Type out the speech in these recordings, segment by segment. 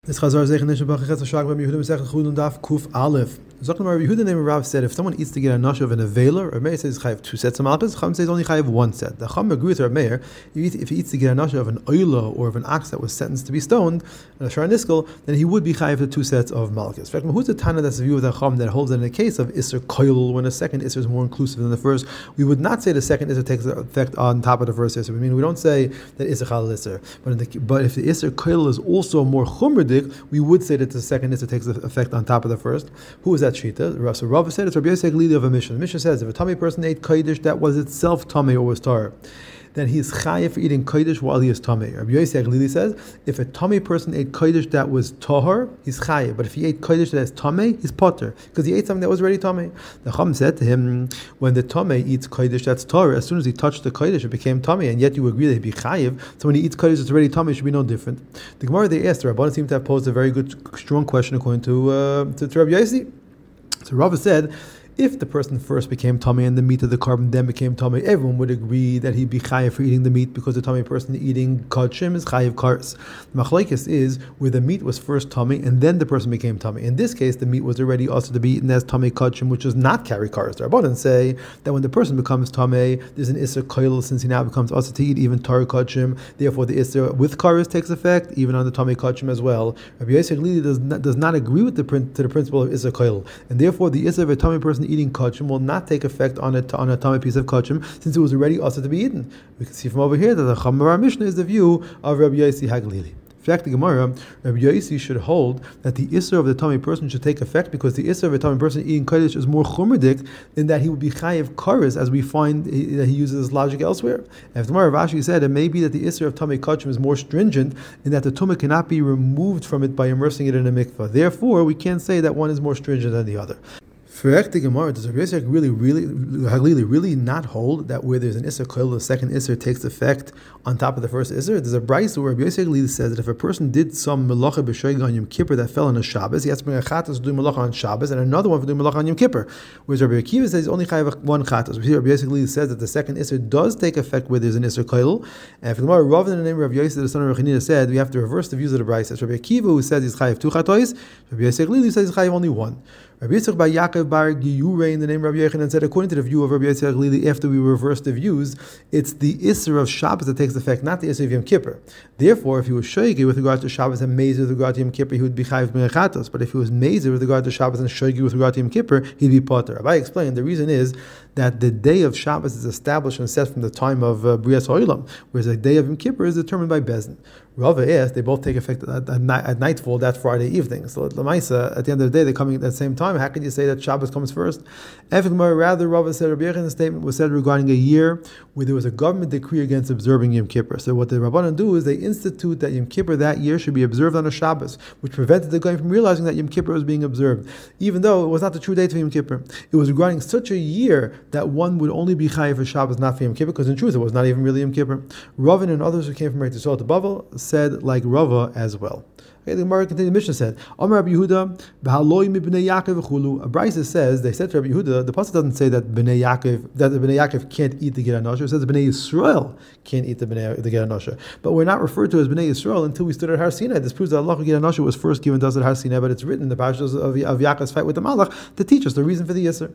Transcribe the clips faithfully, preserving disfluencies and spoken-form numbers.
This Chazar Zeichen Nishma Bachachetz Shag Rabbi Yehuda Mesech Chulun Daf Kuf Aleph. Zokna Rabbi Yehuda name of Rav said if someone eats to get a nashav and a velar, Rabbi Meir says chayav two sets of malchus. Chum says only chayav one set. The Chum agrees with Rabbi Meir. If he eats to get a nashav of an oila or of an ox that was sentenced to be stoned, and a shar niskel, then he would be chayav the two sets of malchus. In fact, who's the Tana that's the view of the Chum that holds that in the case of Isser Koil, when a second Isser is more inclusive than the first, we would not say the second Isser takes effect on top of the first Isser. I mean, we don't say that Isser Chal Isser, but in the, but if the Isser Koil is also more chumradik, we would say that the second Isser takes effect on top of the first. Who is that Shita? So Rav said it's Rabbi Yosef Glili of a Mishnah. The Mishnah says if a tummy person ate kodesh that was itself tummy or was tar, then he is chayav for eating kodesh while he is tummy. Rabbi Yosef Glili says if a tummy person ate kodesh that was tahor, he's chayav. But if he ate kodesh that is tummy, he's potter because he ate something that was already tummy. The Chum said to him, when the tummy eats kodesh that's tahor, as soon as he touched the kodesh, it became tummy, and yet you agree that he'd be chayav. So when he eats kodesh that's already tummy, it should be no different. The Gemara they asked, the Rabbanan seemed to have posed a very good, strong question according to uh, to, to Rabbi Yosef. So Rava said, if the person first became tummy and the meat of the carbon then became tummy, everyone would agree that he'd be chayiv for eating the meat because the tummy person eating kachim is chayiv kares. The machlekes is where the meat was first tummy and then the person became tummy. In this case, the meat was already also to be eaten as tummy kachim, which does not carry kares. The Rabbanan say that when the person becomes tummy, there's an isser koil since he now becomes also to eat even tar kachim. Therefore, the isser with kares takes effect even on the tummy kachim as well. Rabbi Yosef Glili does not, does not agree with the to the principle of isser koil, and therefore the isser of a tummy person eating kachim will not take effect on a, on a tummy piece of kachim since it was already also to be eaten. We can see from over here that the Chum of our Mishnah is the view of Rabbi Yosef Haglili. In fact, the Gemara, Rabbi Yosef should hold that the isser of the tummy person should take effect because the isser of a tummy person eating kodesh is more chumradik in that he would be chayiv kares, as we find he, that he uses this logic elsewhere. And the Gemara Rashi said it may be that the isser of tummy kachim is more stringent in that the tumah cannot be removed from it by immersing it in a mikvah. Therefore, we can't say that one is more stringent than the other. For the Gemara, does Rabbi Yosef really, really, Haglili really not hold that where there's an Isser Koil, the second Isser takes effect on top of the first Isser? There's a brayso where Rabbi Yosef Haglili says that if a person did some melacha b'shoig on Yom Kippur that fell on a Shabbos, he has to bring a chatas to do melacha on Shabbos and another one for doing melacha on Yom Kippur. Whereas Rabbi Akiva says he's only chayav one chatas. We see Rabbi Yosef Haglili says that the second Isser does take effect where there's an Isser Koil. And for the Gemara, Rav in the name of Rabbi Yosef, the son of Rechanina, said we have to reverse the views of the brayso. Rabbi Akiva who says he's chayav two chatos, Rabbi Yosef Haglili says he's chayav only one. Rabbi Yitzchak bar Yaakov bar Giyurei in the name of Rabbi Yochanan said, according to the view of Rabbi Yitzchak Haglili, after we reverse the views, it's the Isser of Shabbos that takes effect, not the Isser of Yom Kippur. Therefore, if he was shoigi with regard to Shabbos and Mezer with regard to Yom Kippur, he would be chayiv b'nechatos. But if he was Mezer with regard to Shabbos and shoigi with regard to Yom Kippur, he'd be potter. Rabbi explained the reason is that the day of Shabbos is established and set from the time of uh, Brias Ha'olam, whereas the day of Yom Kippur is determined by Bezdin. Rava asked, they both take effect at, at, night, at nightfall that Friday evening. So at Lamaisa, at the end of the day, they're coming at the same time. How can you say that Shabbos comes first? Rather, Rava said, Rabbi Yochanan's statement was said regarding a year where there was a government decree against observing Yom Kippur. So what the Rabbanan do is they institute that Yom Kippur that year should be observed on a Shabbos, which prevented the guy from realizing that Yom Kippur was being observed, even though it was not the true date for Yom Kippur. It was regarding such a year that one would only be chayiv for Shabbos, not for Yom Kippur, because in truth it was not even really Yom Kippur. Ravin and others who came from Eretz Yisrael to Bavel said like Rava as well. Okay, the Gemara continued. The Mishnah said, "Amar Rabbi Yehuda, b'haloi mibnei Yaakov v'chulu." A brayso says they said to Rabbi Yehuda, the pasuk doesn't say that bnei Yaakov that the bnei Yaakov can't eat the ger hanosher. It says bnei Yisrael can't eat the bnei the ger hanosher. But we're not referred to as bnei Yisrael until we stood at Har Sinai. This proves that Allah ger hanosher was first given to us at Har Sinai, but it's written in the parashas of, of Yaakov's fight with the Malach to teach us the reason for the Yisr.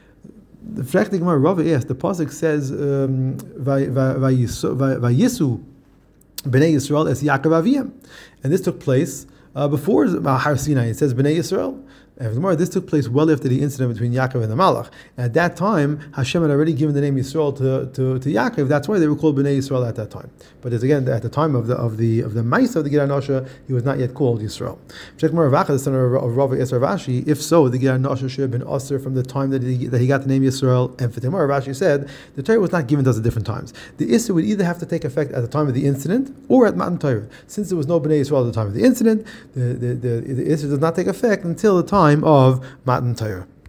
The fact that Gemara Rava asked, the pasuk says, um, "Vayisu." Bnei Yisrael es Yaakov Aviyam, and this took place uh, before Har Sinai. It says Bnei Yisrael. And this took place well after the incident between Yaakov and the Malach. And at that time, Hashem had already given the name Yisrael to, to, to Yaakov. That's why they were called Bnei Yisrael at that time. But as again, at the time of the of the of the Maisa of the Ger Hanosher, he was not yet called Yisrael. The son of Rava Yisrael Rashi, if so, the Ger Hanosher should have been Aser from the time that he, that he got the name Yisrael. And for Timur, Rashi said the Torah was not given to us at different times. The Isser would either have to take effect at the time of the incident or at Matan Torah. Since there was no Bnei Yisrael at the time of the incident, the the, the, the Isser does not take effect until the time of Matan Torah.